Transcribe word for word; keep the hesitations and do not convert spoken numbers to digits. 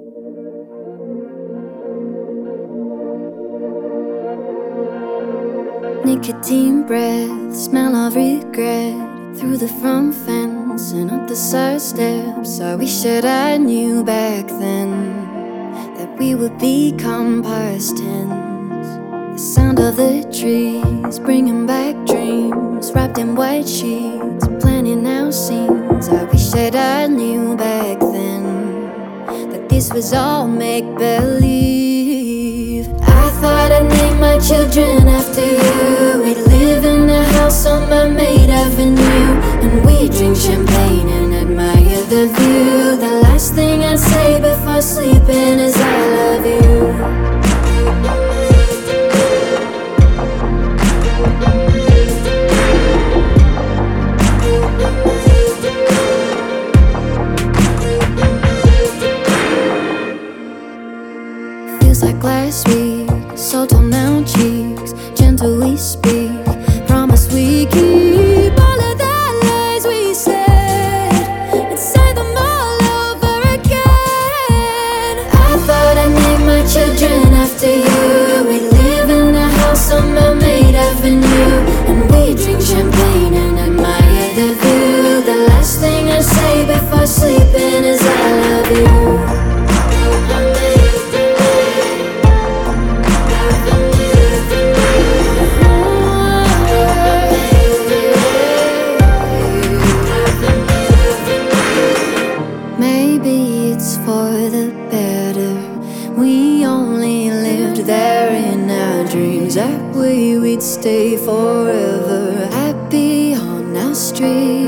Nicotine breath, smell of regret, through the front fence and up the side steps. I wish that I knew back then that we would become past tense. The sound of the trees, bringing back dreams, wrapped in white sheets, planning out scenes. I wish that I knew back then that this was all make-believe. I thought I'd name my children after you. We'd live in a house on Mermaid Avenue, and we'd drink champagne and admire the view. The last thing I'd say before sleeping is I love you. Feels like last week, salt on our cheeks, gentle we speak, promise we keep all of the lies we said and say them all over again. I thought I'd name my children after you. We'd live in a house on Mermaid Avenue, and we'd drink champagne and admire the view. The last thing I say before sleeping is I love you. Maybe it's for the better. We only lived there in our dreams. That way we'd stay forever, happy on our street.